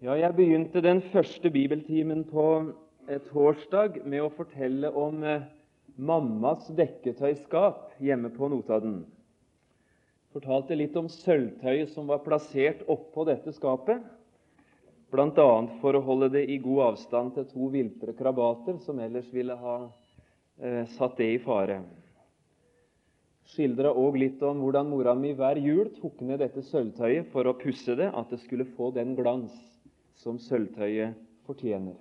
Ja, jeg begynte den første bibeltimen på torsdag med å fortelle om mammas dekketøyskap hjemme på Notodden. Fortalte litt om sølvtøyet som var plassert oppå dette skapet, blant annet for å holde det i god avstand til to viltre krabater som ellers ville ha satt det i fare. Skildret også litt om hvordan mora mi hver jul tok ned dette sølvtøyet for å pusse det, at det skulle få den glans som sølvtøyet fortjener.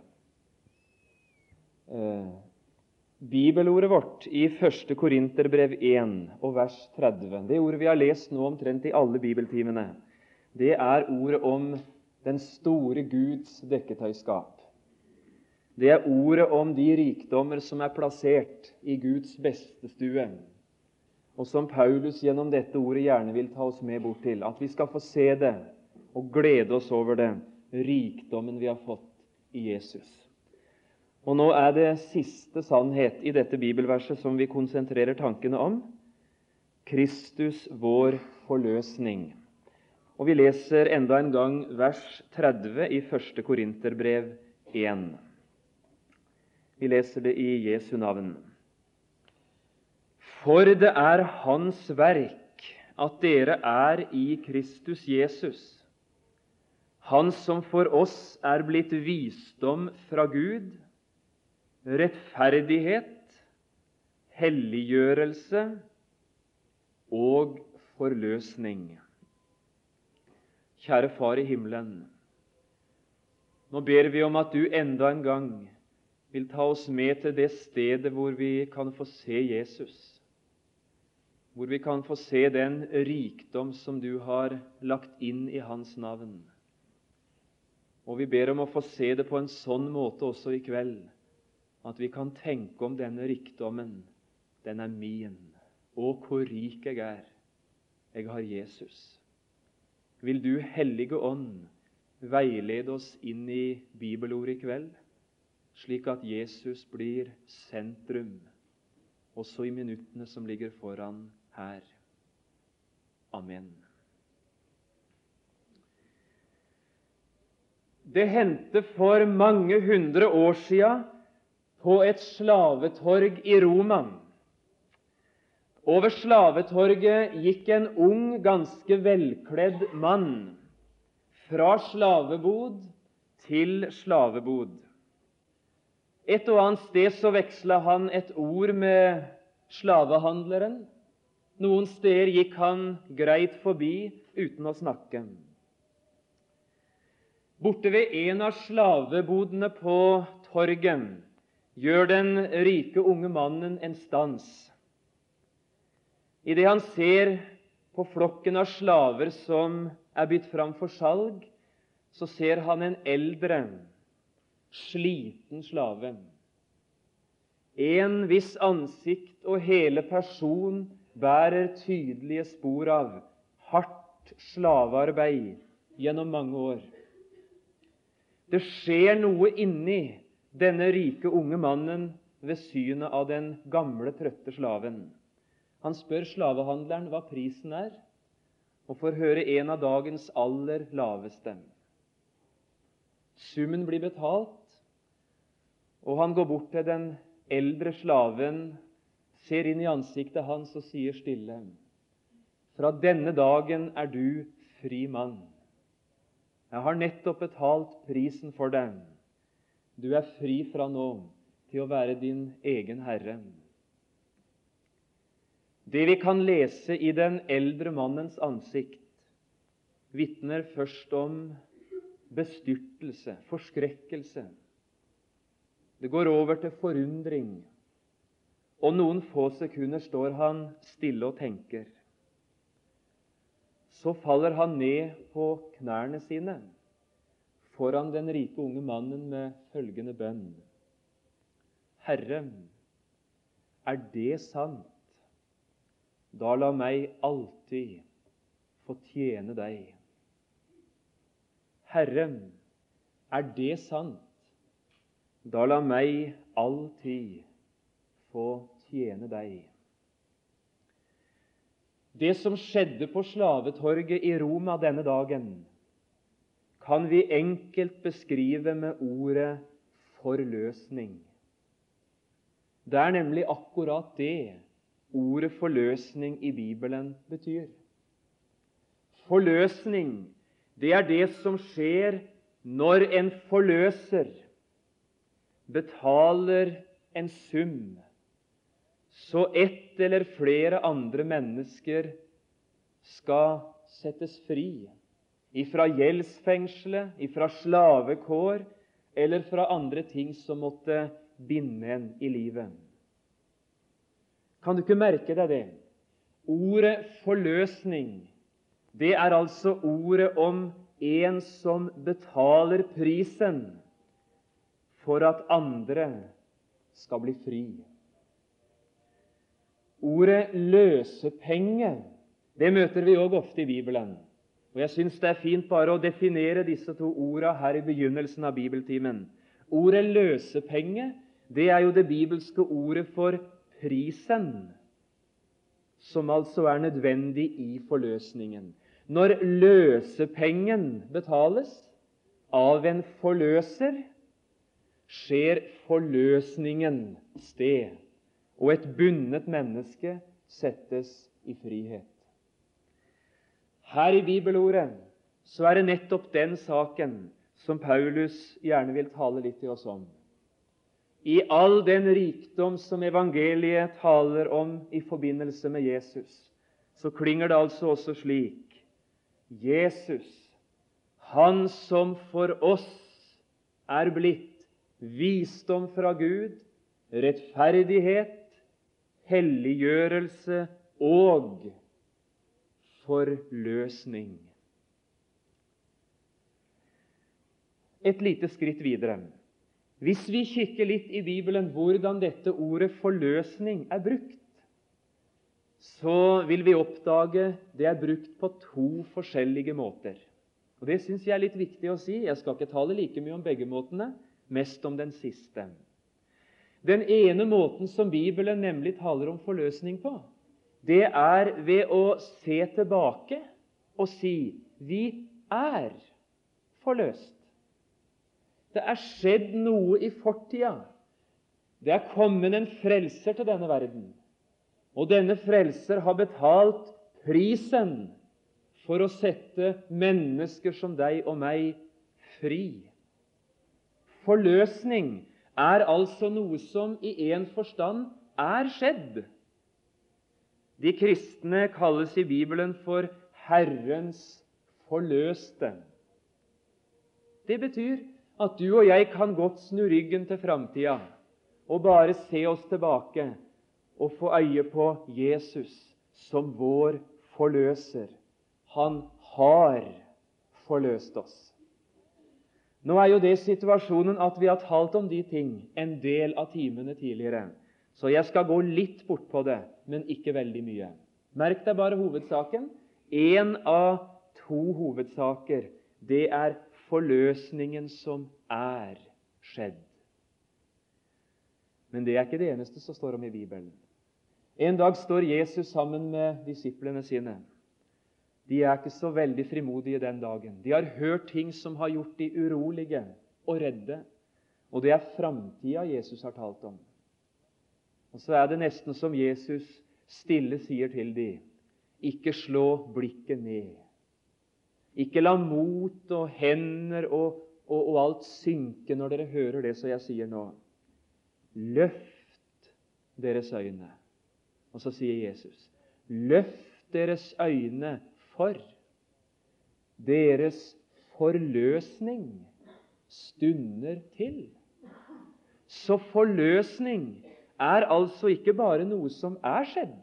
Bibelordet vårt i 1. Korinterbrev 1 og vers 30, det ordet vi har lest nå omtrent i alle bibeltimene, det er ordet om den store Guds dekketøyskap. Det er ordet om de rikdommer som er plassert i Guds bestestue, og som Paulus gjennom dette ordet gjerne vil ta oss med bort til, at vi skal få se det og glede oss over det, rikdommen vi har fått i Jesus. Og nå er det siste sannhet i dette bibelverset som vi konsentrerer tankene om: Kristus, vår forløsning. Og vi leser enda en gang vers 30 i 1. Korinterbrev 1. Vi leser det i Jesu navn. For det er Hans verk at dere er i Kristus Jesus, Han som for oss er blitt visdom fra Gud, rettferdighet, helliggjørelse og forløsning. Kjære Far i himmelen, nå ber vi om at du enda en gang vil ta oss med til det stedet hvor vi kan få se Jesus, hvor vi kan få se den rikdom som du har lagt inn i Hans navn. Og vi ber om å få se det på en sånn måte også i kveld, at vi kan tenke om denne rikdommen. Den er min. Å, hvor rik jeg er. Jeg har Jesus. Vil du, Hellige Ånd, veilede oss inn i bibelordet i kveld, slik at Jesus blir sentrum, også i minuttene som ligger foran her. Amen. Det hendte for mange hundre år siden på et slavetorg i Roma. Over slavetorget gikk en ung, ganske velkledd mann fra slavebod til slavebod. Et og annet sted så vekslet han et ord med slavehandleren. Noen steder gikk han greit forbi uten å snakke. Borte ved en av slavebodene på torget gjør den rike unge mannen en stans. I det han ser på flokken av slaver som er bytt fram for salg, så ser han en eldre, sliten slave. En hvis ansikt og hele person bærer tydelige spor av hardt slavearbeid gjennom mange år. Det skjer noe inni denne rike unge mannen ved synet av den gamle, trøtte slaven. Han spør slavehandleren hva prisen er, og får høre en av dagens aller laveste. Summen blir betalt, og han går bort til den eldre slaven, ser inn i ansiktet hans og sier stille: Fra denne dagen er du fri mann. Jeg har nettopp betalt prisen for deg. Du er fri fra nå til å være din egen herre. Det vi kan lese i den eldre mannens ansikt, vitner først om bestyrtelse, forskrekkelse. Det går over til forundring, og noen få sekunder står han stille og tenker. Så faller han ned på knærne sine foran den rike unge mannen med følgende bønn: Herre, er det sant? Da la meg alltid få tjene deg. Herre, er det sant? Da la meg alltid få tjene deg. Det som skjedde på slavetorget i Roma denne dagen, kan vi enkelt beskrive med ordet forløsning. Det er nemlig akkurat det ordet forløsning i Bibelen betyr. Forløsning, det er det som skjer når en forløser betaler en sum, så ett eller flere andre mennesker skal settes fri ifra gjeldsfengslet, ifra slavekår eller fra andre ting som måtte binde en i livet. Kan du ikke merke deg det? Ordet forløsning, det er altså ordet om en som betaler prisen for at andre skal bli fri. Ordet løsepenge, det møter vi også ofte i Bibelen. Og jeg synes det er fint bare å definere disse to ordene her i begynnelsen av bibeltimen. Ordet løsepenge, det er jo det bibelske ordet for prisen, som altså er nødvendig i forløsningen. Når løsepengen betales av en forløser, skjer forløsningen sted, og et bundet menneske settes i frihet. Her i bibelordet så er det nettopp den saken som Paulus gjerne vil tale litt til oss om. I all den rikdom som evangeliet taler om i forbindelse med Jesus, så klinger det altså også slik: Jesus, han som for oss er blitt visdom fra Gud, rettferdighet, helliggjørelse og forløsning. Et lite skritt videre. Hvis vi kikker litt i Bibelen hvordan dette ordet forløsning er brukt, så vil vi oppdage det er brukt på to forskjellige måter. Og det synes jeg er litt viktig å si. Jeg skal ikke tale like mye om begge måtene, mest om den siste. Den ene måten som Bibelen nemlig taler om forløsning på, det er ved å se tilbake og si: vi er forløst. Det er skjedd noe i fortida. Det er kommet en frelser til denne verden. Og denne frelser har betalt prisen for å sette mennesker som deg og meg fri. Forløsning er altså noe som i en forstand er skjedd. De kristne kalles i Bibelen for Herrens forløste. Det betyr at du og jeg kan godt snu ryggen til framtida og bare se oss tilbake og få øye på Jesus som vår forløser. Han har forløst oss. Nå er jo det situasjonen at vi har talt om de ting en del av timene tidligere, så jeg skal gå litt bort på det, men ikke veldig mye. Merk deg bare hovedsaken. En av to hovedsaker, det er forløsningen som er skjedd. Men det er ikke det eneste som står om i Bibelen. En dag står Jesus sammen med disiplene sine. De er ikke så veldig frimodige den dagen. De har hørt ting som har gjort de urolige og redde, og det er framtida Jesus har talt om. Og så er det nesten som Jesus stille sier til dem: ikke slå blikket ned. Ikke la mot og hender og alt synke når dere hører det som jeg sier nå. Løft deres øyne. Og så sier Jesus: løft deres øyne, for deres forløsning stunder til. Så forløsning er altså ikke bare noe som er skjedd.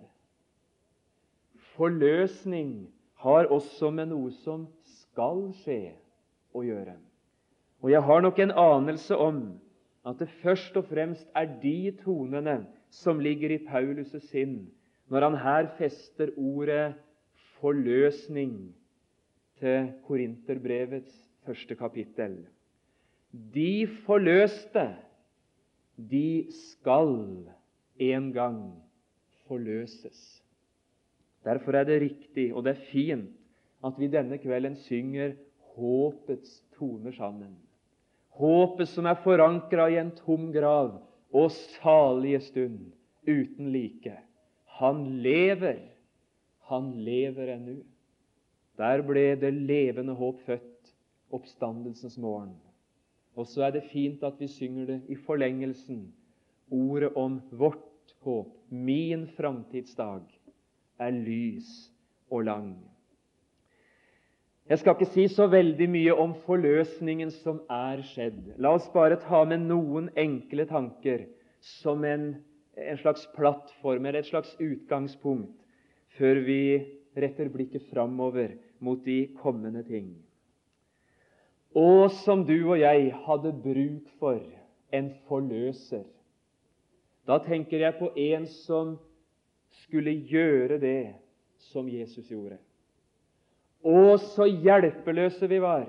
Forløsning har også med noe som skal skje å gjøre. Og jeg har nok en anelse om at det først og fremst er de tonene som ligger i Paulus' sinn når han her fester ordet forløsning til Korinterbrevets 1. kapittel. De forløste, de skal en gang forløses. Derfor er det riktig, og det er fint, at vi denne kvelden synger håpets toner sammen. Håpet som er forankret i en tom grav, og salige stund uten like. Han lever ennå. Der ble det levende håp født, oppstandelsens morgen. Og så er det fint at vi synger det i forlengelsen, ordet om vårt håp. Min framtidsdag er lys og lang. Jeg skal ikke si så veldig mye om forløsningen som er skjedd. La oss bare ta med noen enkle tanker som en slags plattform eller et slags utgangspunkt før vi retter blikket framover mot de kommende ting. Og som du og jeg hadde bruk for en forløser. Da tenker jeg på en som skulle gjøre det som Jesus gjorde. Og så hjelpeløse vi var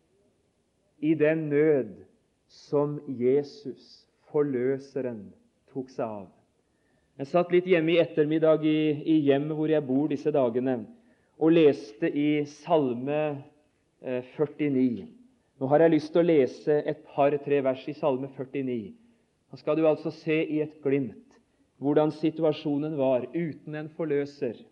i den nød som Jesus, forløseren, tok seg av. Jeg satt litt hjemme i ettermiddag i hjemmet hvor jeg bor disse dagene, og leste i Salme 49. Nå har jeg lyst til å lese et par-tre vers i Salme 49. Da skal du altså se i et glimt hvordan situasjonen var uten en forløser,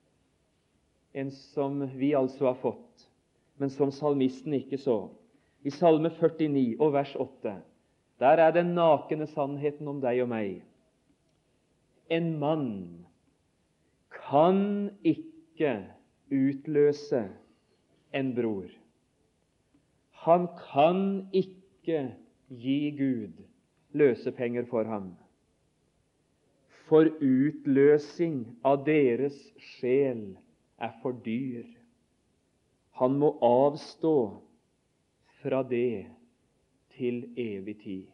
en som vi altså har fått, men som salmisten ikke så. I Salme 49 og vers 8, der er den nakne sannheten om deg og meg. En mann kan ikke utløse en bror. Han kan ikke gi Gud løsepenger for ham. For utløsing av deres sjel er for dyr. Han må avstå fra det til evig tid.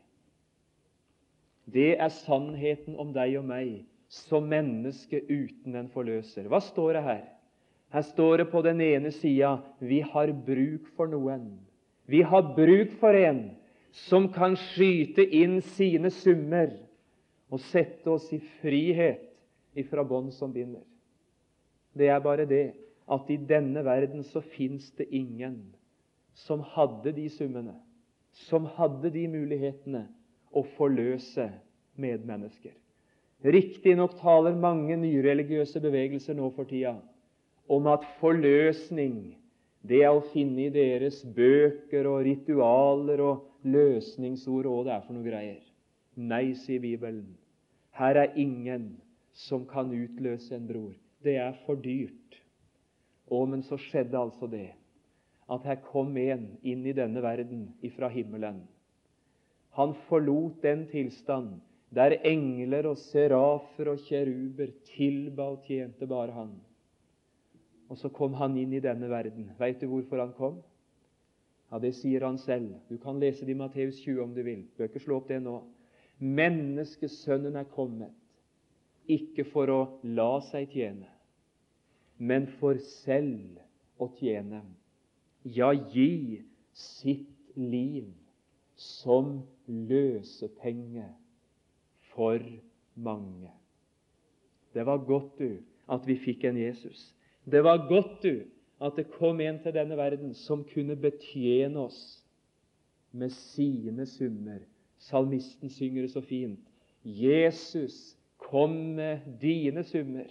Det er sannheten om deg og meg som menneske uten en forløser. Hva står det her? Her står det på den ene sida vi har bruk for noen. Vi har bruk for en som kan skyte inn sine summer og sette oss i frihet ifra bånd som binder. Det er bare det at i denne verden så finnes det ingen som hadde de summene, som hadde de mulighetene å forløse medmennesker. Riktignok taler mange nyreligiøse bevegelser nå for tida om at forløsning, det er å finne i deres bøker og ritualer og løsningsord og hva det er for noe greier. Nei, sier Bibelen. Her er ingen som kan utløse en bror. Det er for dyrt. Men så skjedde altså det at her kom en inn i denne verden ifra himmelen. Han forlot den tilstand der engler og serafer og kjeruber tilba og tjente bare han. Og så kom han inn i denne verden. Vet du hvorfor han kom? Ja, det sier han selv. Du kan lese det i Matteus 20 om du vil. Bør ikke slå opp det nå. Menneskesønnen er kommet, ikke for å la seg tjene, men for selv å tjene. Ja, gi sitt liv som løsepenge for mange. Det var godt, du, at vi fikk en Jesus. Det var godt, du, at det kom en til denne verden som kunne betjene oss med sine summer. Salmisten synger det så fint. Jesus, kom med dine summer.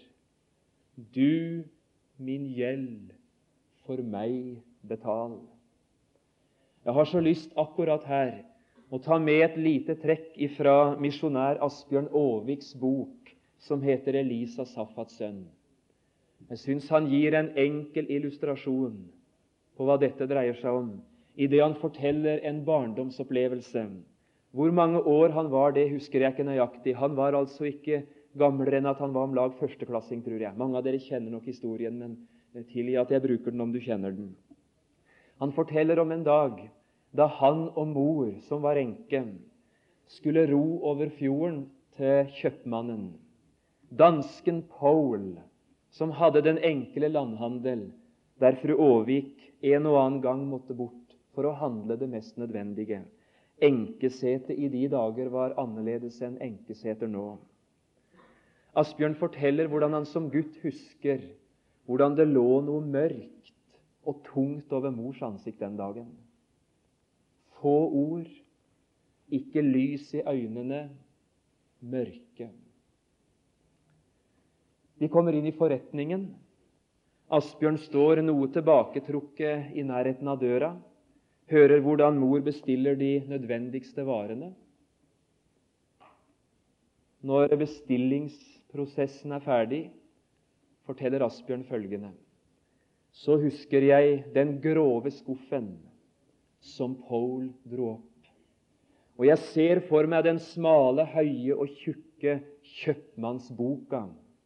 Du, min gjeld, for meg betal. Jeg har så lyst akkurat her å ta med et lite trekk ifra misjonær Asbjørn Aavviks bok som heter Elisa Safats sønn. Jeg synes han gir en enkel illustrasjon på hva dette dreier seg om, i det han forteller en barndomsopplevelse. Hvor mange år han var, det husker jeg ikke nøyaktig. Han var altså ikke gamlere enn at han var om lag førsteklassing, tror jeg. Mange av dere kjenner nok historien, men tilgi at jeg bruker den om du kjenner den. Han forteller om en dag da han og mor, som var enke, skulle ro over fjorden til kjøpmannen. Dansken Paul, som hadde den enkle landhandel, der fru Aavvik en og annen gang måtte bort for å handle det mest nødvendige. Enkesete i de dager var annerledes enn enkeseter nå. Asbjørn forteller hvordan han som gutt husker hvordan det lå noe mørkt og tungt over mors ansikt den dagen. få ord, ikke lys i øynene, mørke. De kommer inn i forretningen. Asbjørn står noe tilbaketrukket i nærheten av døra, hører hvordan mor bestiller de nødvendigste varene. Når bestillingsprosessen er ferdig, forteller Asbjørn følgende: så husker jeg den grove skuffen som Paul dro opp. Og jeg ser for meg den smale, høye og tjukke kjøpmannsboka.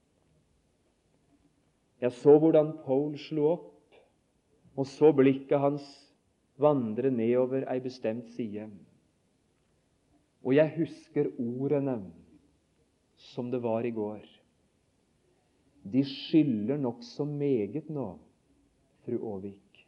Jeg så hvordan Paul slo opp, og så blikket hans vandre nedover ei bestemt side. Og jeg husker ordene som det var i går. De skylder nok så meget nå, fru Aavik.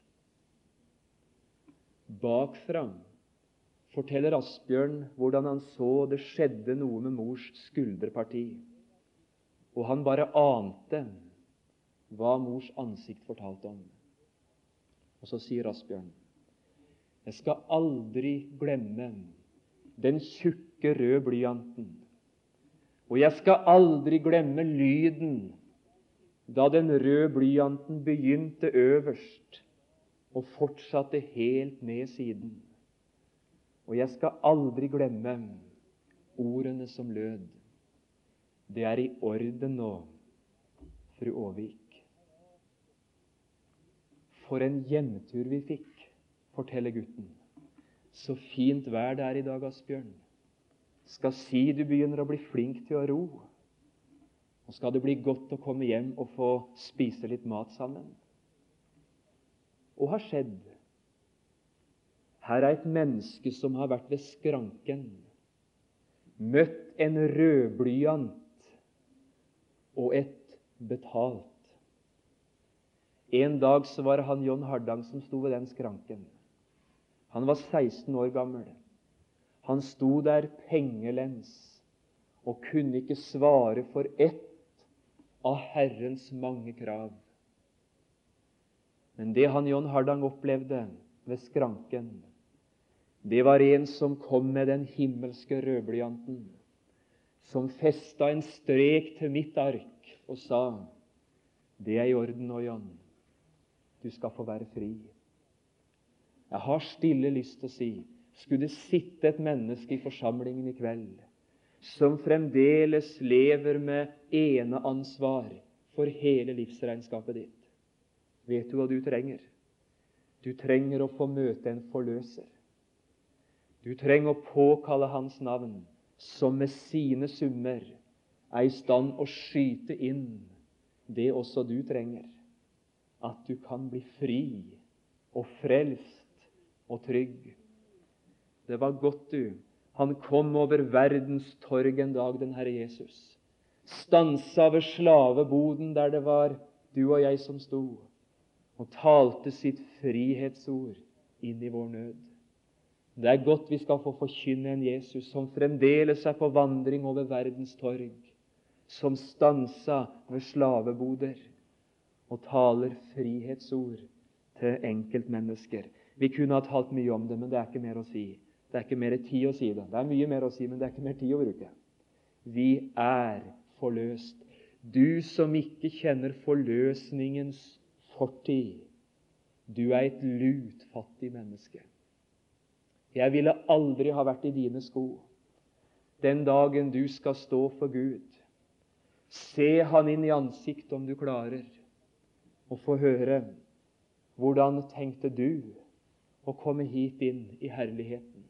Bakfra forteller Asbjørn hvordan han så det skjedde noe med mors skulderparti, og han bare ante hva mors ansikt fortalte om. Og så sier Asbjørn: jeg skal aldri glemme den tjukke røde blyanten, og jeg skal aldri glemme lyden da den røde blyanten begynte øverst og fortsatte helt ned siden. Og jeg skal aldri glemme ordene som lød: det er i orden nå, fru Aavik. For en hjemtur vi fikk, forteller gutten. Så fint vær det er i dag, Asbjørn. Skal si du begynner å bli flink til å ro. Og skal det bli godt å komme hjem og få spise litt mat sammen. Og har skjedd. Her er et menneske som har vært ved skranken, møtt en rødblyant og et betalt. En dag så var han John Hardang som sto ved den skranken. Han var 16 år gammel. Han sto der pengelens og kunne ikke svare for ett av Herrens mange krav. Men det han John Hardang opplevde ved skranken, det var en som kom med den himmelske rødblyanten, som festa en strek til mitt ark og sa: det er i orden nå, John. Du skal få være fri. Jeg har stille lyst til å si, skulle det sitte et menneske i forsamlingen i kveld som fremdeles lever med eneansvar for hele livsregnskapet ditt, vet du hva du trenger? Du trenger å få møte en forløser. Du trenger å påkalle hans navn, som med sine summer er i stand å skyte inn det også du trenger. At du kan bli fri og frelst og trygg. Det var godt, du. Han kom over verdens torg en dag, den Herre Jesus. Stansa ved slaveboden der det var du og jeg som sto, og talte sitt frihetsord inn i vår nød. Det er godt vi skal få forkynne en Jesus som fremdeles er på vandring over verdens torg, som stansa ved slaveboder og taler frihetsord til enkeltmennesker. Vi kunne ha talt mye om det, men det er ikke mer å si. Det er ikke mer tid å si det. Det er mye mer å si, men det er ikke mer tid å bruke. Vi er forløst. Du som ikke kjenner forløsningens fortid, du er et lutfattig menneske. Jeg ville aldri ha vært i dine sko den dagen du skal stå for Gud. Se han inn i ansiktet om du klarer, og få høre: hvordan tenkte du å komme hit inn i herligheten?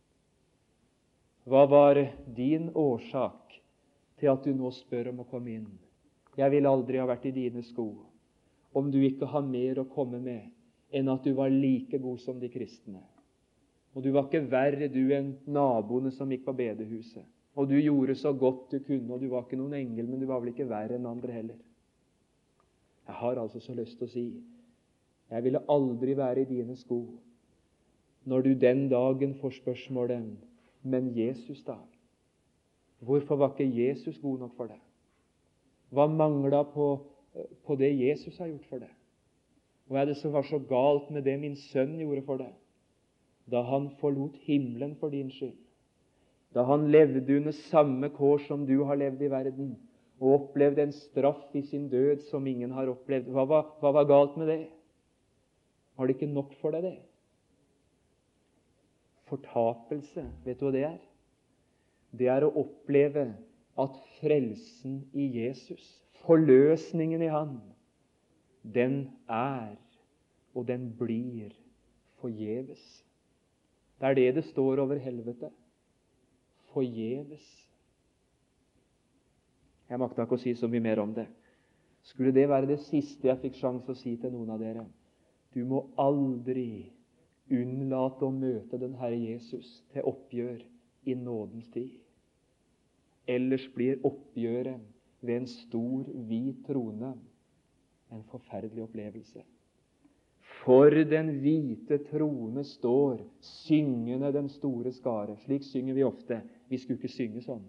Hva var din årsak til at du nå spør om å komme inn? Jeg vil aldri ha vært i dine sko om du ikke har mer å komme med enn at du var like god som de kristne. Og du var ikke verre du enn naboene som gikk på bedehuset. Og du gjorde så godt du kunne, og du var ikke noen engel, men du var vel ikke verre enn andre heller. Jeg har altså så lyst til å si, jeg ville aldri være i dine sko når du den dagen får spørsmålet: men Jesus da? Hvorfor var ikke Jesus god nok for deg? Hva manglet på det Jesus har gjort for deg? Hva er det som var så galt med det min sønn gjorde for deg? da han forlot himmelen for din skyld, da han levde under samme kår som du har levd i verden, og opplevde en straff i sin død som ingen har opplevd. Hva var galt med det? Var det ikke nok for deg, det? Fortapelse, vet du hva det er? Det er å oppleve at frelsen i Jesus, forløsningen i Han, den er og den blir forgjeves. Det er det det står over helvete. Forgjeves. Jeg makter ikke å si så mye mer om det. Skulle det være det siste jeg fikk sjanse å si til noen av dere? Du må aldri unnlate å møte den Herre Jesus til oppgjør i nådens tid. Ellers blir oppgjøret ved en stor, hvit trone en forferdelig opplevelse. For den hvite trone står syngende den store skare. Slik synger vi ofte. Vi skulle ikke synge sånn.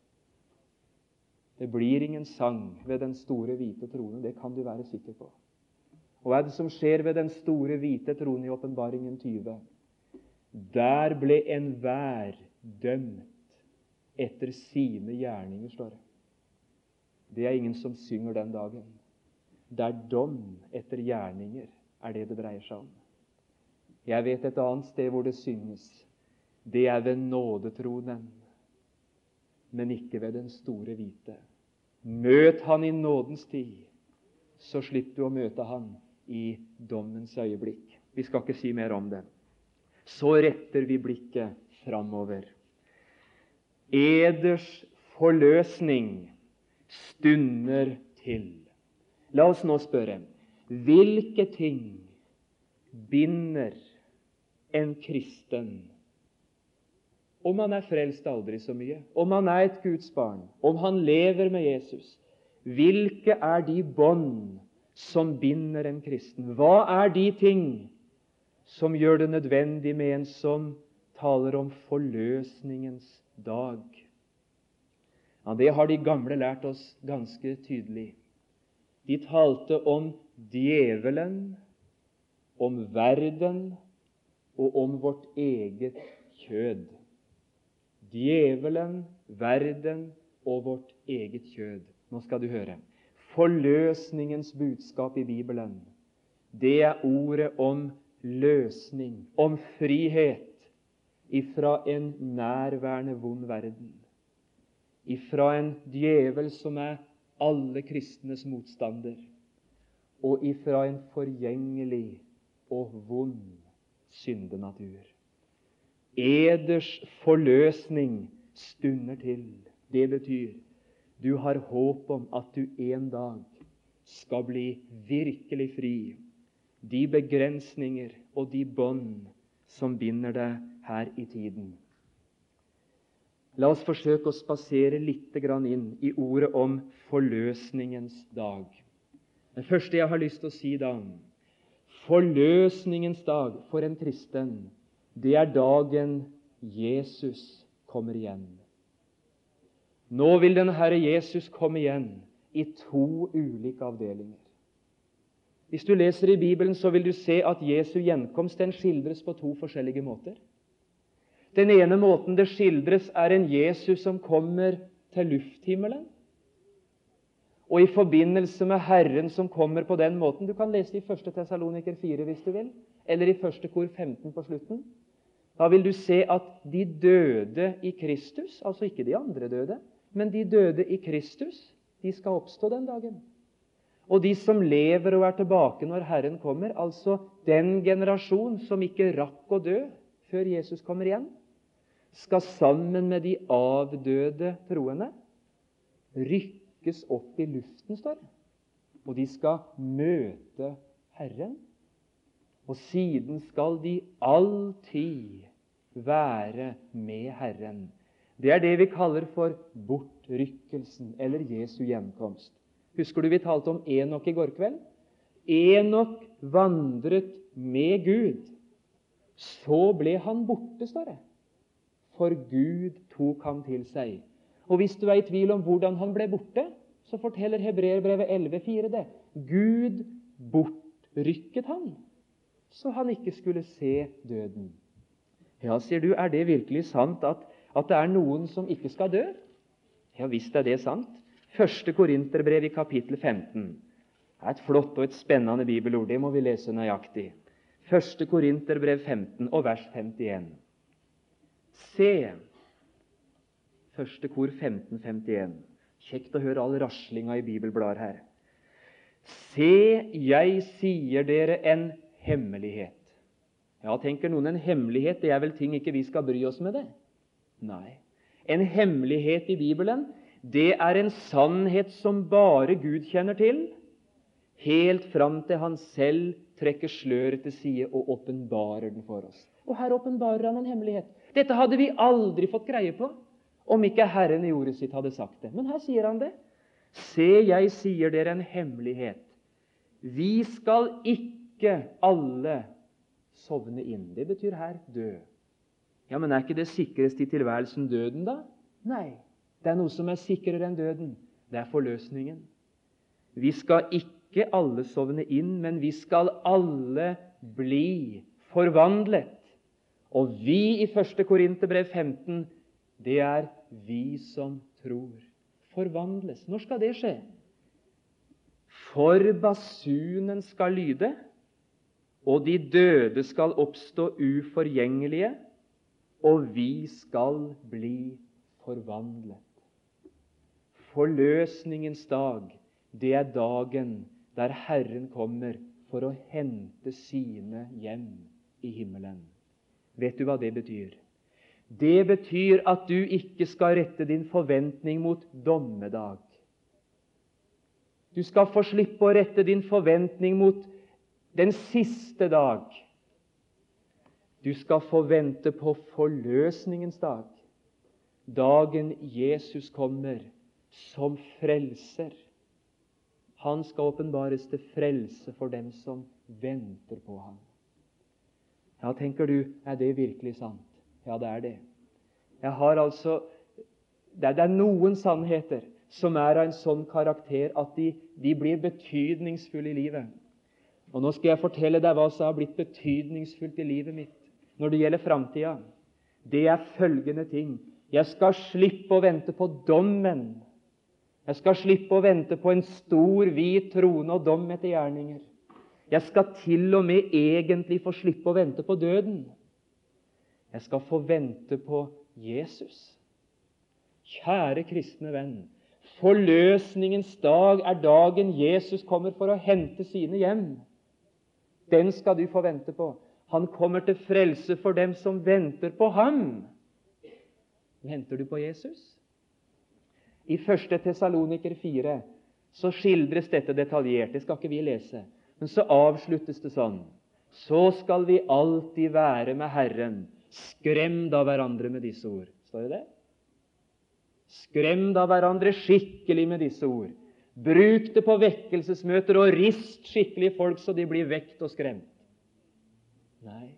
Det blir ingen sang ved den store hvite trone, det kan du være sikker på. Og hva er det som skjer ved den store hvite trone i Åpenbaringen 20? Der ble enhver dømt etter sine gjerninger, står det. Det er ingen som synger den dagen. Det er dom etter gjerninger, er det det dreier seg om. Jeg vet et annet sted hvor det synges. Det er ved nådetronen, men ikke ved den store hvite. Møt Han i nådens tid, så slipper du å møte Han i dommens øyeblikk. Vi skal ikke si mer om det. Så retter vi blikket framover. Eders forløsning stunder til. La oss nå spørre, hvilke ting binder en kristen? Om han er frelst aldri så mye, om han er et Guds barn, om han lever med Jesus, hvilke er de bånd som binder en kristen? Hva er de ting som gjør det nødvendig med en som taler om forløsningens dag? Ja, det har de gamle lært oss ganske tydelig. De talte om djevelen, om verden og om vårt eget kjød. Djevelen, verden og vårt eget kjød. Nå skal du høre. Forløsningens budskap i Bibelen, det er ordet om løsning, om frihet ifra en nærværende vond verden, ifra en djevel som er alle kristnes motstander, og ifra en forgjengelig og vond syndenatur. Eders forløsning stunder til. Det betyr du har håp om at du en dag skal bli virkelig fri. De begrensninger og de bånd som binder deg her i tiden. La oss forsøke å spasere litt inn i ordet om forløsningens dag. Det første jeg har lyst til å si da, forløsningens dag for en kristen, det er dagen Jesus kommer igjen. Nå vil den Herre Jesus komme igjen i 2 ulike avdelinger. Hvis du leser i Bibelen, så vil du se at Jesu gjenkomst den skildres på 2 forskjellige måter. Den ene måten det skildres er en Jesus som kommer til lufthimmelen. Og i forbindelse med Herren som kommer på den måten, du kan lese i 1. Tessaloniker 4 hvis du vil, eller i 1. kor 15 på slutten, da vil du se at de døde i Kristus, altså ikke de andre døde, men de døde i Kristus, de skal oppstå den dagen. Og de som lever og er tilbake når Herren kommer, altså den generasjon som ikke rakk å dø før Jesus kommer igjen, skal sammen med de avdøde troende rykkes opp i luften, står det. Og de skal møte Herren. Og siden skal de alltid være med Herren. Det er det vi kaller for bortrykkelsen, eller Jesu gjenkomst. Husker du vi talte om Enok i går kveld? Enok vandret med Gud. Så ble han borte, står det. For Gud tok ham til seg. Og hvis du er i tvil om hvordan han ble borte, så forteller Hebreerbrevet 11,4 det. Gud bortrykket han, så han ikke skulle se døden. Ja, sier du, er det virkelig sant at det er noen som ikke skal dø? Ja, visst er det sant. 1. Korinterbrev i kapittel 15. Det er et flott og et spennende bibelord, det må vi lese nøyaktig. 1. Korinterbrev 15 og vers 51. Se, 1. Kor 15, 51. Kjekt å høre all raslinga i bibelblader her. Se, jeg sier dere en hemmelighet. Ja, tenker noen, en hemmelighet, det er vel ting ikke vi skal bry oss med det? Nei. En hemmelighet i Bibelen, det er en sannhet som bare Gud kjenner til, helt fram til han selv trekker sløret til side og åpenbarer den for oss. Og her åpenbarer han en hemmelighet. Dette hadde vi aldri fått greie på om ikke Herren i ordet sitt hadde sagt det. Men her sier han det. Se, jeg sier dere en hemmelighet. Vi skal ikke alle sovne inn. Det betyr her dø. Ja, men er ikke det sikreste i tilværelsen døden, da? Nei, det er noe som er sikrere enn døden. Det er forløsningen. Vi skal ikke alle sovne inn, men vi skal alle bli forvandlet. Og vi i 1. Korinterbrev 15, det er vi som tror. Forvandles. Når skal det skje? For basunen skal lyde, og de døde skal oppstå uforgjengelige, og vi skal bli forvandlet. Forløsningens dag, det er dagen der Herren kommer for å hente sine hjem i himmelen. Vet du hva det betyr? Det betyr at du ikke skal rette din forventning mot dommedag. Du skal få slippe å rette din forventning mot den siste dag. Du skal få vente på forløsningens dag. Dagen Jesus kommer som frelser. Han skal åpenbares til frelse for dem som venter på ham. Ja, tenker du, er det virkelig sant? Ja, det er det. Det er noen sannheter som er av en sånn karakter at de blir betydningsfulle i livet. Og nå skal jeg fortelle deg hva som har blitt betydningsfullt i livet mitt når det gjelder framtida. Det er følgende ting. Jeg skal slippe å vente på dommen. Jeg skal slippe å vente på en stor, hvit trone og dom etter gjerninger. Jeg skal til og med egentlig få slippe å vente på døden. Jeg skal få vente på Jesus. Kjære kristne venn, forløsningens dag er dagen Jesus kommer for å hente sine hjem. Den skal du få vente på. Han kommer til frelse for dem som venter på ham. Venter du på Jesus? I 1. Tessaloniker 4 så skildres dette detaljert. Det skal ikke vi lese. Men så avsluttes det sånn. Så skal vi alltid være med Herren, skremt av hverandre med disse ord. Står det det? Skremt av hverandre skikkelig med disse ord. Bruk det på vekkelsesmøter og rist skikkelige folk så de blir vekt og skremt. Nei.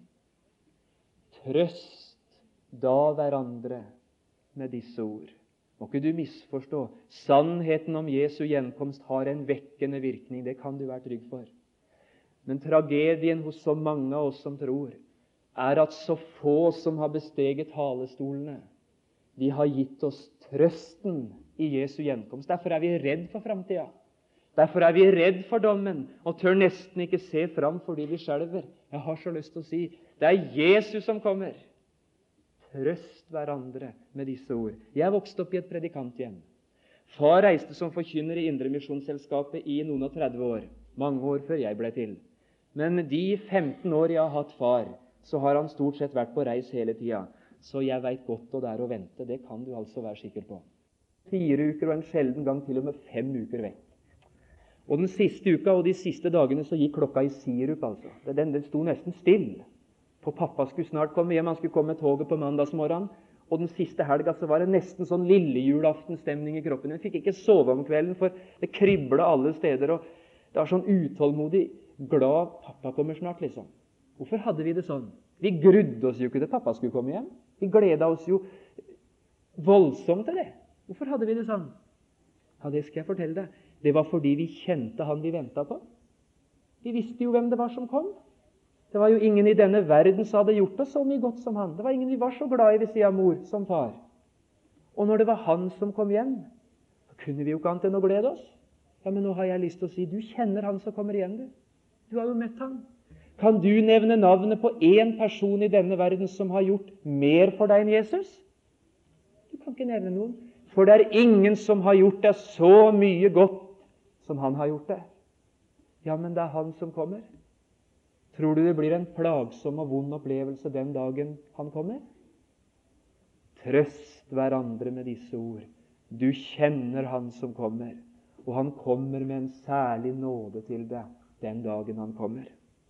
Trøst da hverandre med disse ord. Må ikke du misforstå. Sannheten om Jesu gjenkomst har en vekkende virkning. Det kan du være trygg for. Men tragedien hos så mange av oss som tror, er at så få som har besteget talestolene, de har gitt oss trøsten i Jesu gjenkomst. Derfor er vi redd for framtida. Derfor er vi redd for dommen og tør nesten ikke se fram fordi vi skjelver. Jeg har så lyst til å si, det er Jesus som kommer. Trøst hverandre med disse ord. Jeg vokste opp i et predikanthjem. Far reiste som forkynner i Indremisjonsselskapet i noen og 30 år. Mange år før jeg ble til. Men de 15 år jeg har hatt far, så har han stort sett vært på reis hele tida. Så jeg vet godt hva det er å vente. Det kan du altså være sikker på. 4 uker og en sjelden gang til og med 5 uker vekk. Og den siste uka og de siste dagene så gikk klokka i sirup, altså. Den sto nesten stille. For pappa skulle snart komme hjem. Han skulle komme med toget på mandagsmorgen. Og den siste helga så var det nesten sånn lillejulaftenstemning i kroppen. Jeg fikk ikke sove om kvelden, for det kriblet alle steder. Og det var sånn utålmodig, glad pappa kommer snart, liksom. Hvorfor hadde vi det sånn? Vi grudde oss jo ikke til pappa skulle komme hjem. Vi gledet oss jo voldsomt til det. Hvorfor hadde vi det sånn? Ja, det skal jeg fortelle deg. Det var fordi vi kjente han vi ventet på. Vi visste jo hvem det var som kom. Det var jo ingen i denne verden som hadde gjort oss så mye godt som han. Det var ingen vi var så glad i ved siden av mor som far. Og når det var han som kom hjem, så kunne vi jo ikke annet enn å glede oss. Ja, men nå har jeg lyst til å si, du kjenner han som kommer igjen, du. Du har jo møtt han. Kan du nevne navnet på en person i denne verden som har gjort mer for deg enn Jesus? Du kan ikke nevne noen. For det er ingen som har gjort deg så mye godt som han har gjort det. Ja, men det er han som kommer. Tror du det blir en plagsom og vond opplevelse den dagen han kommer? Trøst hverandre med disse ord. Du kjenner han som kommer, og han kommer med en særlig nåde til deg den dagen han kommer.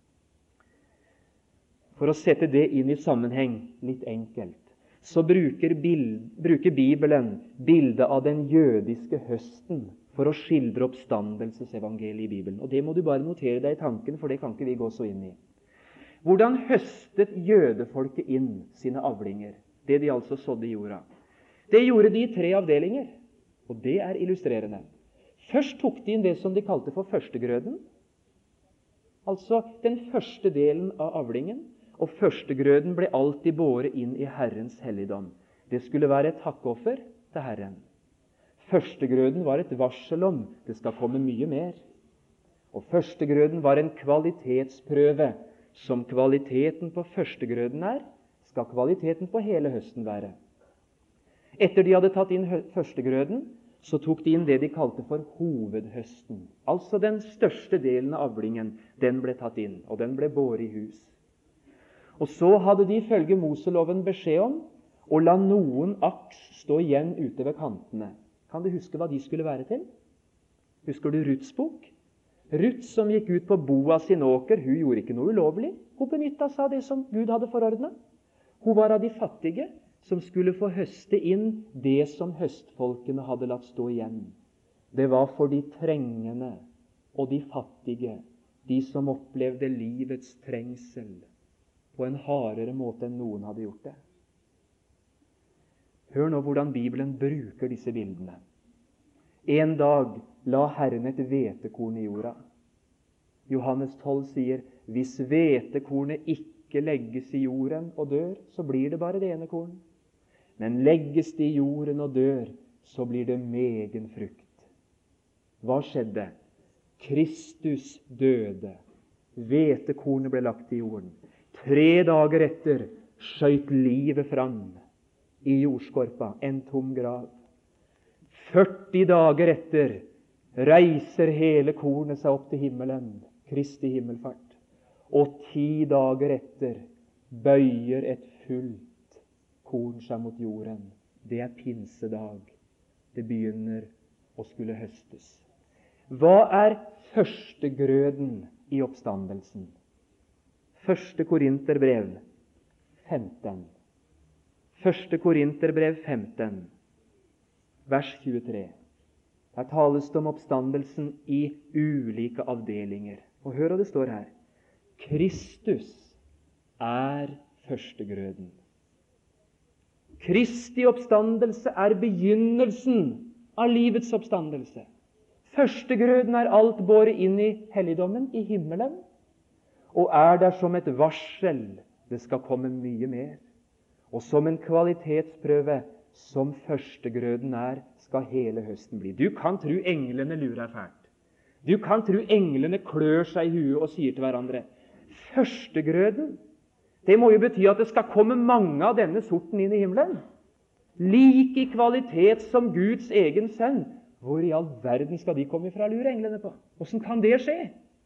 For å sette det inn i sammenheng litt enkelt, så bruker Bibelen bildet av den jødiske høsten for å skildre oppstandelsesevangeliet i Bibelen. Og det må du bare notere deg i tanken, for det kan ikke vi gå så inn i. Hvordan høstet jødefolket inn sine avlinger? Det de altså sådde i jorda. Det gjorde de i 3 avdelinger, og det er illustrerende. Først tok de inn det som de kalte for førstegrøden, altså den første delen av avlingen, og førstegrøden ble alltid båret inn i Herrens helligdom. Det skulle være et takkoffer til Herren. Førstegrøden var et varsel om det skal komme mye mer. Og førstegrøden var en kvalitetsprøve. Som kvaliteten på førstegrøden er, skal kvaliteten på hele høsten være. Etter de hadde tatt inn førstegrøden, så tok de inn det de kalte for hovedhøsten. Altså den største delen av avlingen, den ble tatt inn, og den ble båret i hus. Og så hadde de ifølge Moseloven beskjed om å la noen aks stå igjen ute ved kantene. Kan du huske hva de skulle være til? Husker du Ruths bok? Ruth som gikk ut på Boas sin åker, hun gjorde ikke noe ulovlig. Hun benyttet seg av det som Gud hadde forordnet. Hun var av de fattige som skulle få høste inn det som høstfolkene hadde latt stå igjen. Det var for de trengende og de fattige, de som opplevde livets trengsel på en hardere måte enn noen hadde gjort det. Hør nå hvordan Bibelen bruker disse bildene. En dag la Herren et hvetekorn i jorda. Johannes 12 sier, hvis hvetekornet ikke legges i jorden og dør, så blir det bare det ene korn. Men legges det i jorden og dør, så blir det megen frukt. Hva skjedde? Kristus døde. Hvetekornet ble lagt i jorden. 3 dager etter skjøt livet fram i jordskorpa, en tom grav. 40 dager etter reiser hele kornet seg opp til himmelen, Kristi himmelfart. Og 10 dager etter bøyer et fullt korn seg mot jorden. Det er pinsedag. Det begynner å skulle høstes. Hva er førstegrøden i oppstandelsen? 1. Korinterbrev 15. 1. Korinterbrev 15, vers 23. Her tales det om oppstandelsen i ulike avdelinger. Og hør hva det står her. Kristus er førstegrøden. Kristi oppstandelse er begynnelsen av livets oppstandelse. Førstegrøden er alt båret inn i helligdommen, i himmelen, og er der som et varsel. Det skal komme mye mer. Og som en kvalitetsprøve, som førstegrøden er, skal hele høsten bli. Du kan tro englene lurer fælt. Du kan tro englene klør seg i huet og sier til hverandre, førstegrøden, det må jo bety at det skal komme mange av denne sorten inn i himmelen. Like i kvalitet som Guds egen sønn. Hvor i all verden skal de komme fra, lurer englene på? Hvordan kan det skje?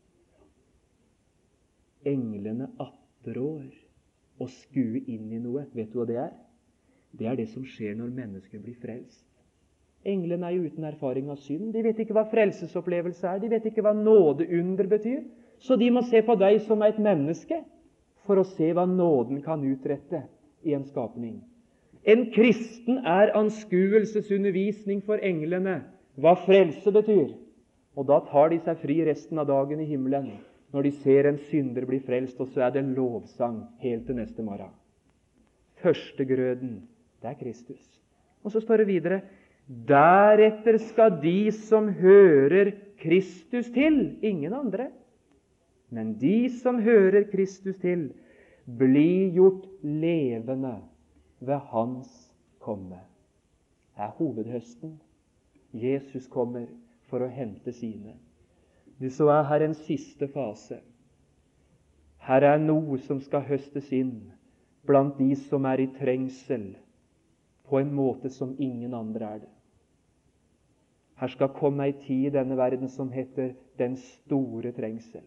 Englene atterår og skue inn i noe. Vet du hva det er? Det er det som skjer når mennesker blir frelst. Englene er jo uten erfaring av synd. De vet ikke hva frelsesopplevelse er. De vet ikke hva nådeunder betyr. Så de må se på deg som et menneske for å se hva nåden kan utrette i en skapning. En kristen er anskuelsesundervisning for englene hva frelse betyr. Og da tar de seg fri resten av dagen i himmelen når de ser en synder bli frelst, og så er det en lovsang helt til neste morgen. Førstegrøden, det er Kristus. Og så står det videre, deretter skal de som hører Kristus til, ingen andre, Men de som hører Kristus til, blir gjort levende ved hans komme. Det er hovedhøsten. Jesus kommer for å hente sine. Du, så er her en siste fase. Her er noe som skal høstes inn blant de som er i trengsel, på en måte som ingen andre er det. Her skal komme ei tid i denne verden som heter den store trengsel.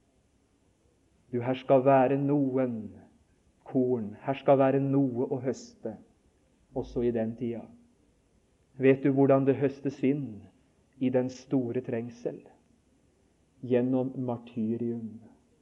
Du, her skal være noen korn, her skal være noe å høste, også i den tida. Vet du hvordan det høstes inn i den store trengsel? Gjennom martyrium.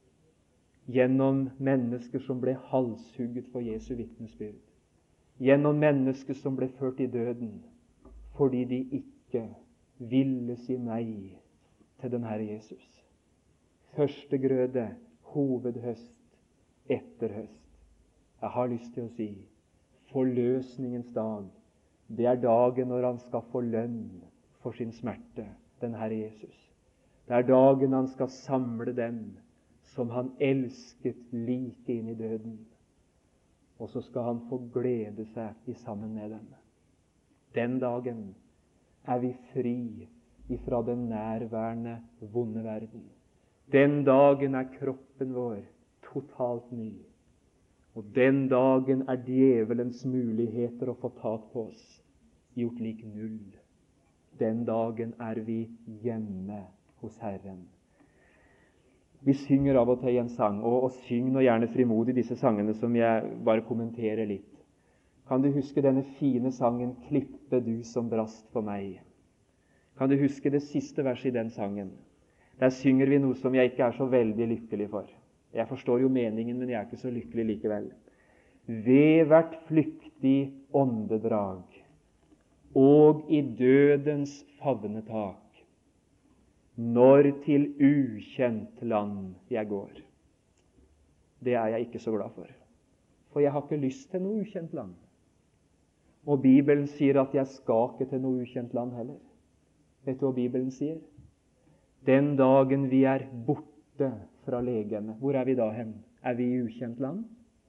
Gjennom mennesker som ble halshugget for Jesu vitnesbyrd. Gjennom mennesker som ble ført i døden, fordi de ikke ville si nei til den Herre Jesus. Første grøde, hovedhøst, etterhøst. Jeg har lyst til å si, forløsningens dag, det er dagen når han skal få lønn for sin smerte, den Herre Jesus. Det er dagen han skal samle dem som han elsket like inn i døden. Og så skal han få glede seg i sammen med dem. Den dagen er vi fri ifra den nærværende, vonde verden. Den dagen er kroppen vår totalt ny. Og den dagen er djevelens muligheter å få tak på oss gjort lik null. Den dagen er vi hjemme hos Herren. Vi synger av og til en sang, og syng nå gjerne frimodig disse sangene som jeg bare kommenterer litt. Kan du huske denne fine sangen 'Klippe du som brast for meg'? Kan du huske det siste verset i den sangen? Der synger vi noe som jeg ikke er så veldig lykkelig for. Jeg forstår jo meningen, men jeg er ikke så lykkelig likevel. Ved hvert flyktig åndedrag og i dødens favnetak, når til ukjent land jeg går. Det er jeg ikke så glad for jeg har ikke lyst til noe ukjent land. Og Bibelen sier at jeg skal ikke til noe ukjent land heller. Vet du hva Bibelen sier? Den dagen vi er borte fra legemet, hvor er vi da hen? Er vi i ukjent land?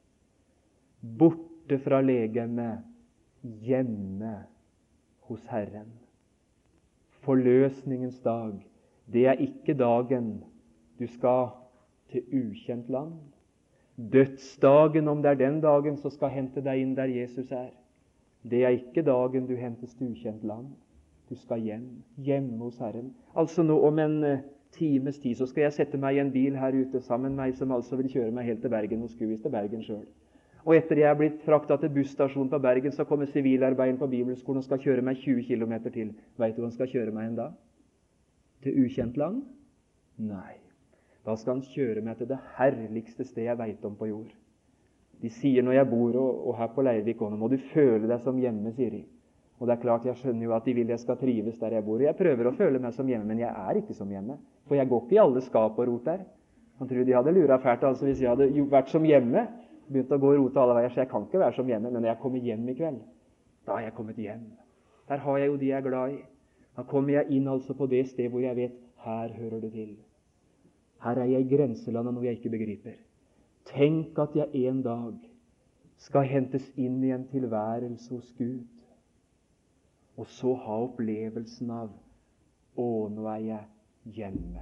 Borte fra legemet, hjemme hos Herren. Forløsningens dag, det er ikke dagen du skal til ukjent land. Dødsdagen, om det er den dagen som skal hente deg inn der Jesus er, det er ikke dagen du hentes til ukjent land. Du skal hjem, hjemme hos Herren. Altså nå om en times tid så skal jeg sette meg i en bil her ute sammen med meg som altså vil kjøre meg helt til Bergen, hos Gud, til Bergen selv. Og etter jeg er blitt fraktet til busstasjonen på Bergen, så kommer sivilarbeideren på Bibelskolen og skal kjøre meg 20 kilometer til. Vet du hvor han skal kjøre meg hen da? Til ukjent land? Nei. Da skal han kjøre meg til det herligste sted jeg vet om på jord. De sier når jeg bor og her på Leirvik, nå må du føle deg som hjemme, sier de. Og det er klart, jeg skjønner jo at de vil jeg skal trives der jeg bor. Jeg prøver å føle meg som hjemme, men jeg er ikke som hjemme. For jeg går ikke i alle skap og rot der. Han tror de hadde luret fælt, altså hvis jeg hadde vært som hjemme, begynt å gå og rote alle veier, så jeg kan ikke være som hjemme. Men når jeg kommer hjem i kveld, da har jeg kommet hjem. Der har jeg jo de jeg er glad i. Da kommer jeg inn altså på det sted hvor jeg vet, her hører det til. Her er jeg i grenselandet noe jeg ikke begriper. Tenk at jeg en dag skal hentes inn i en tilværelse hos Gud, og så ha opplevelsen av, nå er jeg hjemme.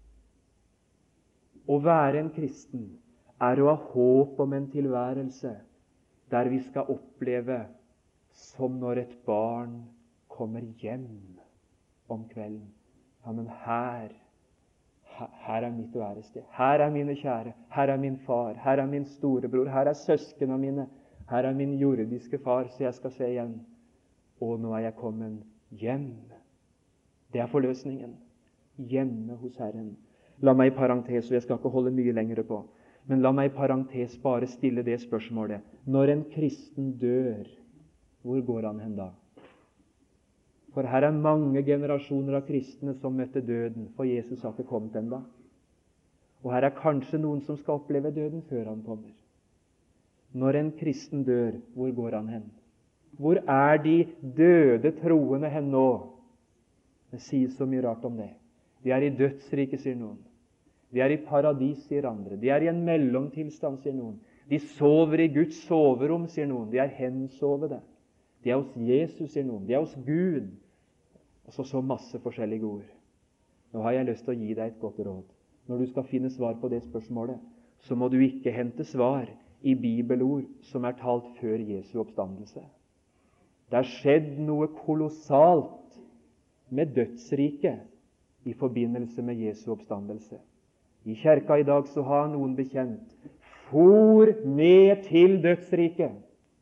Å være en kristen er å ha håp om en tilværelse der vi skal oppleve som når et barn kommer hjem om kvelden. Ja, men her er mitt værested. Her er mine kjære. Her er min far. Her er min storebror. Her er søskene mine. Her er min jordiske far, så jeg skal se igjen. Og nå er jeg kommet hjem. Det er forløsningen. Hjemme hos Herren. La meg i parentes, og jeg skal ikke holde mye lengre på, men la meg i parentes bare stille det spørsmålet. Når en kristen dør, hvor går han hen da? For her er mange generasjoner av kristne som møtte døden, for Jesus har ikke kommet ennå. Og her er kanskje noen som skal oppleve døden før han kommer. Når en kristen dør, hvor går han hen? Hvor er de døde troende hen nå? Det sies så mye rart om det. De er i dødsriket, sier noen. De er i paradis, sier andre. De er i en mellomtilstand, sier noen. De sover i Guds soverom, sier noen. De er hensovede. De er hos Jesus, sier noen. De er hos Gud. Og så masse forskjellige ord. Nå har jeg lyst til å gi deg et godt råd. Når du skal finne svar på det spørsmålet, så må du ikke hente svar i bibelord som er talt før Jesu oppstandelse. Det har skjedd noe kolossalt med dødsriket i forbindelse med Jesu oppstandelse. I kirka i dag så har noen bekjent for ned til dødsriket.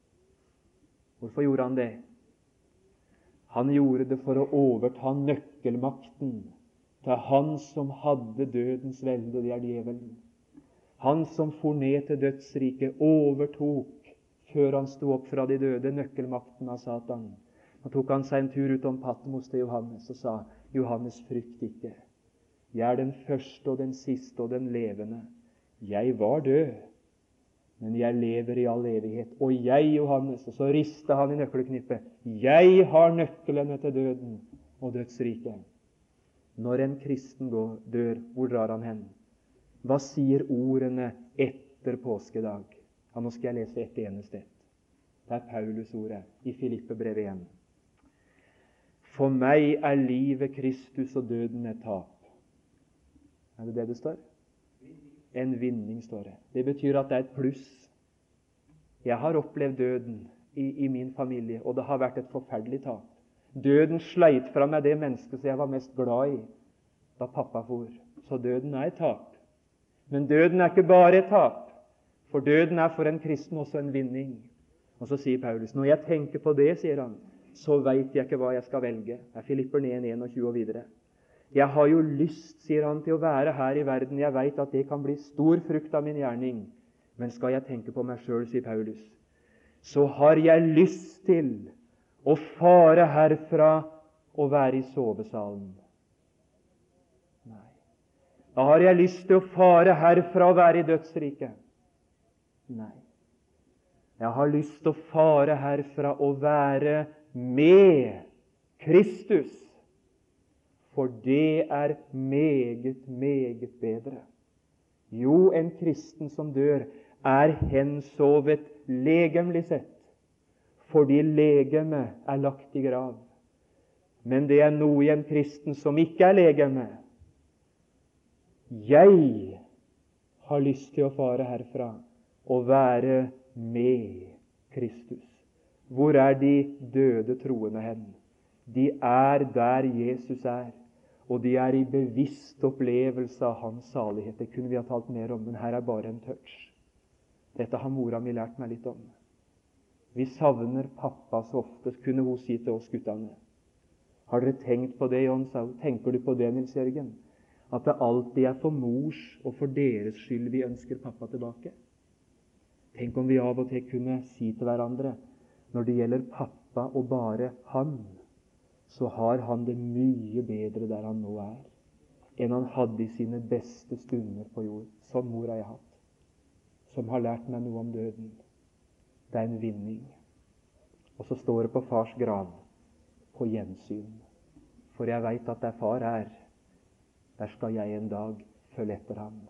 Hvorfor gjorde han det? Han gjorde det for å overta nøkkelmakten til han som hadde dødens velde, det er djevelen. Han som for ned til dødsriket overtok, før han sto opp fra de døde, nøkkelmakten av Satan. Da tok han seg en tur ut om Patmos til Johannes og sa, Johannes, frykt ikke. Jeg er den første og den siste og den levende. Jeg var død, men jeg lever i all evighet. Og jeg, Johannes, og så ristet han i nøkkelknippet, jeg har nøklene til døden og dødsriket. Når en kristen dør, hvor drar han hen? Hva sier ordene etter påskedag? Ja, nå skal jeg lese et eneste ett. Det er Paulus-ordet i Filippebrevet 1. For meg er livet Kristus og døden et tap. Er det det det står? En vinning, står det. Det betyr at det er et pluss. Jeg har opplevd døden i min familie, og det har vært et forferdelig tap. Døden sleit fra meg det mennesket som jeg var mest glad i da pappa for. Så døden er et tap. Men døden er ikke bare et tap, for døden er for en kristen også en vinning. Og så sier Paulus, når jeg tenker på det, sier han, så vet jeg ikke hva jeg skal velge. Det er Filipper 1:21 og videre. Jeg har jo lyst, sier han, til å være her i verden. Jeg vet at det kan bli stor frukt av min gjerning. Men skal jeg tenke på meg selv, sier Paulus, så har jeg lyst til å fare herfra og være i sovesalen. Nei. Da har jeg lyst til å fare herfra og være i dødsriket. Nei. Jeg har lyst til å fare herfra og være med Kristus. For det er meget, meget bedre. Jo, en kristen som dør, er hensovet legemlig sett, fordi legemet er lagt i grav. Men det er noe i en kristen som ikke er legeme. Jeg har lyst til å fare herfra og være med Kristus. Hvor er de døde troende hen? De er der Jesus er, og de er i bevisst opplevelse av hans salighet. Det kunne vi ha talt mer om, men her er bare en touch. Dette har mora mi lært meg litt om. Vi savner pappa så ofte, kunne hun si til oss guttene. Har dere tenkt på det, Jon? Sa hun. Tenker du på det, Nils Jørgen? At det alltid er for mors og for deres skyld vi ønsker pappa tilbake? Tenk om vi av og til kunne si til hverandre, når det gjelder pappa og bare han, så har han det mye bedre der han nå er, enn han hadde i sine beste stunder på jord. Sånn mor har jeg hatt, som har lært meg noe om døden. Det er en vinning. Og så står det på fars grav, på gjensyn. For jeg vet at der far er, der skal jeg en dag følge etter ham.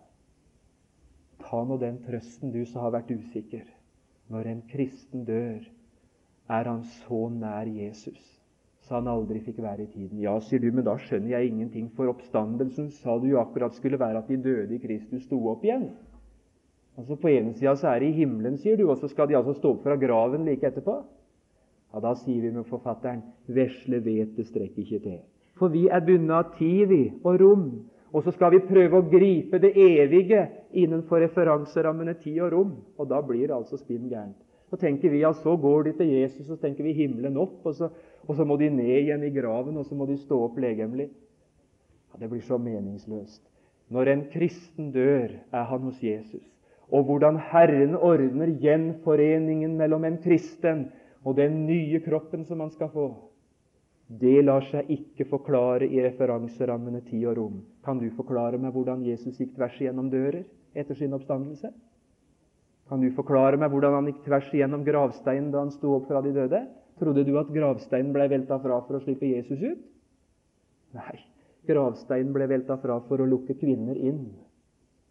Ta nå den trøsten, du som har vært usikker. Når en kristen dør, er han så nær Jesus, så han aldri fikk være i tiden. Ja, sier du, men da skjønner jeg ingenting. For oppstandelsen sa du jo akkurat skulle være at de døde i Kristus sto opp igjen. Altså på ene siden så er det i himmelen, sier du, og så skal de altså stå opp fra graven like etterpå. Ja, da sier vi med forfatteren, vesle vet det strekker ikke til. For vi er bundet av tid og rom, og så skal vi prøve å gripe det evige innenfor referanserammene tid og rom, og da blir det altså spinn gærent. Så tenker vi, ja, så går de til Jesus, så tenker vi himmelen opp, og så må de ned igjen i graven, og så må de stå opp legemlig. Ja, det blir så meningsløst. Når en kristen dør, er han hos Jesus. Og hvordan Herren ordner gjenforeningen mellom en kristen og den nye kroppen som han skal få, det lar seg ikke forklare i referanserammene tid og rom. Kan du forklare meg hvordan Jesus gikk tvers igjennom dører etter sin oppstandelse? Kan du forklare meg hvordan han gikk tvers igjennom gravsteinen da han sto opp fra de døde? Trodde du at gravsteinen ble veltet fra for å slippe Jesus ut? Nei, gravsteinen ble veltet fra for å lukke kvinner inn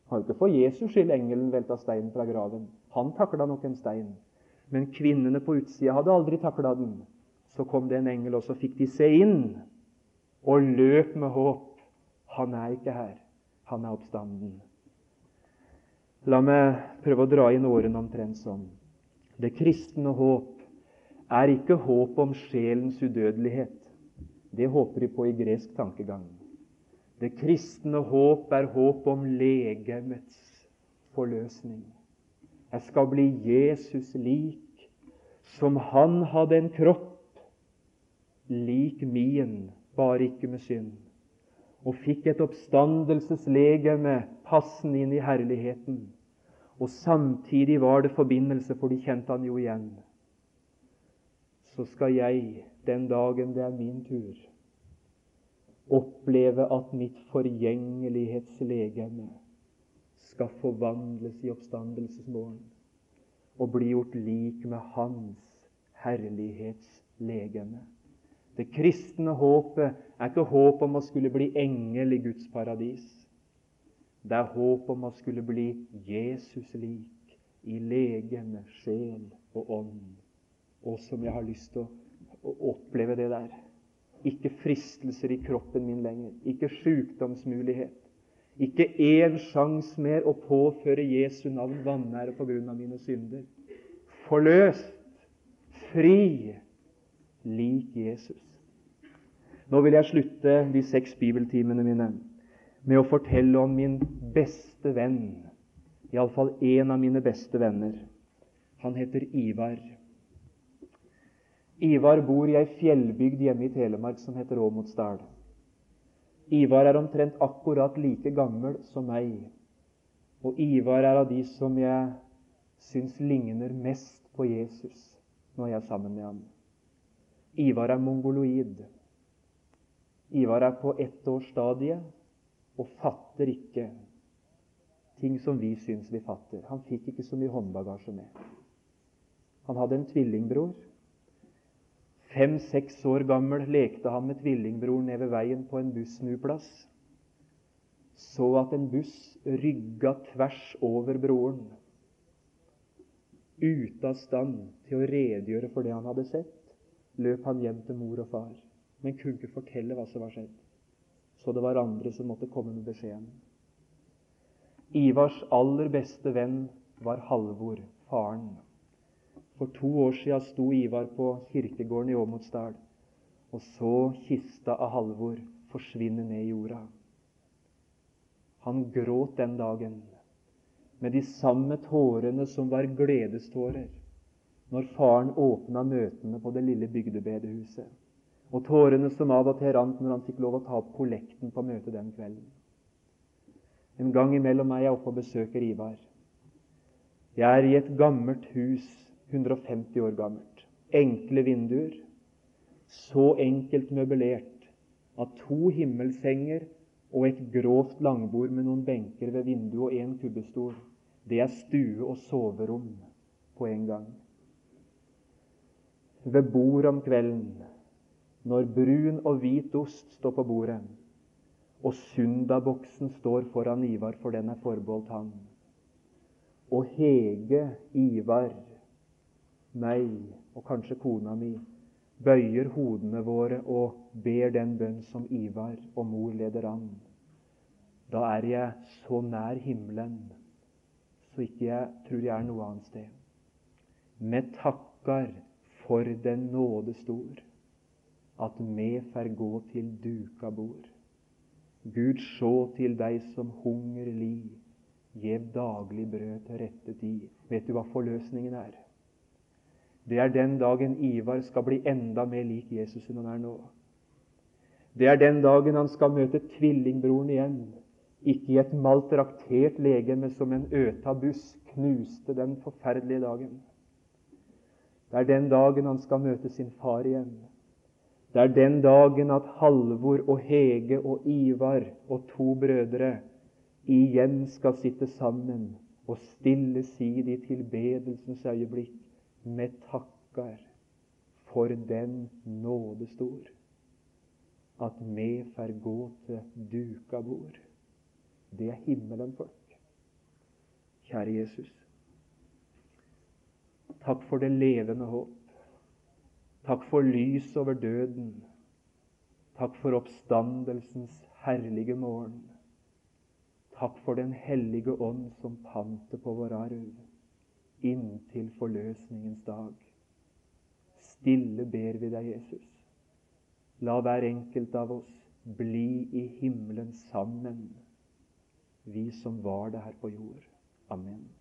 Har jo ikke for Jesus skyld engelen velta steinen fra graven. Han takla nok en stein. Men kvinnene på utsida hadde aldri takla den. Så kom det en engel, og så fikk de se inn og løp med håp. Han er ikke her. Han er oppstanden. La meg prøve å dra inn årene omtrent sånn. Det kristne håp er ikke håp om sjelens udødelighet. Det håper de på i gresk tankegang. Det kristne håp er håp om legemets forløsning. Jeg skal bli Jesus lik, som han hadde en kropp, lik min, bare ikke med synd, og fikk et oppstandelseslegeme passende inn i herligheten. Og samtidig var det forbindelse, for de kjente han jo igjen. Så skal jeg, den dagen det er min tur, oppleve at mitt forgjengelighetslegeme skal forvandles i oppstandelsesmorgen og bli gjort lik med hans herlighetslegeme. Det kristne håpet er ikke håp om å skulle bli engel i Guds paradis. Det er håp om å skulle bli Jesus lik i legeme, sjel og ånd. Og som jeg har lyst til å oppleve det der. Ikke fristelser i kroppen min lenger. Ikke sykdomsmulighet. Ikke en sjans mer å påføre Jesu navn vanære på grunn av mine synder. Forløst, fri, lik Jesus. Nå vil jeg slutte de 6 bibeltimene mine med å fortelle om min beste venn. I alle fall en av mine beste venner. Han heter Ivar. Ivar bor i ei fjellbygd hjemme i Telemark som heter Åmotsdal. Ivar er omtrent akkurat like gammel som meg. Og Ivar er av de som jeg syns ligner mest på Jesus når jeg er sammen med ham. Ivar er mongoloid. Ivar er på 1-årsstadiet og fatter ikke ting som vi syns vi fatter. Han fikk ikke så mye håndbagasje med. Han hadde en tvillingbror. 5-6 år gammel lekte han med tvillingbroren ned ved veien på en bussnuplass. Så at en buss rygga tvers over broren. Ute av stand til å redegjøre for det han hadde sett, løp han hjem til mor og far, men kunne ikke fortelle hva som var skjedd. Så det var andre som måtte komme med beskjeden. Ivars aller beste venn var Halvor, faren. For 2 år siden sto Ivar på kirkegården i Åmotsdal og så kista av Halvor forsvinne ned i jorda. Han gråt den dagen med de samme tårene som var gledestårer når faren åpna møtene på det lille bygdebedehuset, og tårene som av og til rant når han fikk lov å ta opp kollekten på møtet den kvelden. En gang imellom er jeg oppe og besøker Ivar. Jeg er i et gammelt hus, 150 år gammelt. Enkle vinduer, så enkelt møblert at 2 himmelsenger og et grovt langbord med noen benker ved vinduet og 1 kubbestol, det er stue og soverom på en gang. Ved bordet om kvelden, når brun og hvit ost står på bordet, og Sundaboksen står foran Ivar, for den er forbeholdt han, og Hege, Ivar, meg og kanskje kona mi bøyer hodene våre og ber den bønn som Ivar og mor leder an, da er jeg så nær himmelen så ikke jeg tror jeg er noe annet sted. Med takkar for den nåde stor, at me får gå til duka bord. Gud sjå til deg som hunger li, gjev daglig brød til rette tid. Vet du hva forløsningen er? Det er den dagen Ivar skal bli enda mer lik Jesus enn han er nå. Det er den dagen han skal møte tvillingbroren igjen, ikke i et maltraktert legeme som en øta buss knuste den forferdelige dagen. Det er den dagen han skal møte sin far igjen. Det er den dagen at Halvor og Hege og Ivar og 2 brødre igjen skal sitte sammen og stillesidig i tilbedelsens øyeblikk med takkar for den nåde stor, at me får gå til duka bord. Det er himmelen, folk. Kjære Jesus, takk for det levende håp. Takk for lys over døden. Takk for oppstandelsens herlige morgen. Takk for den hellige ånd som panter på vår arv inntil forløsningens dag. Stille ber vi deg, Jesus. La hver enkelt av oss bli i himmelen sammen, vi som var det her på jord. Amen.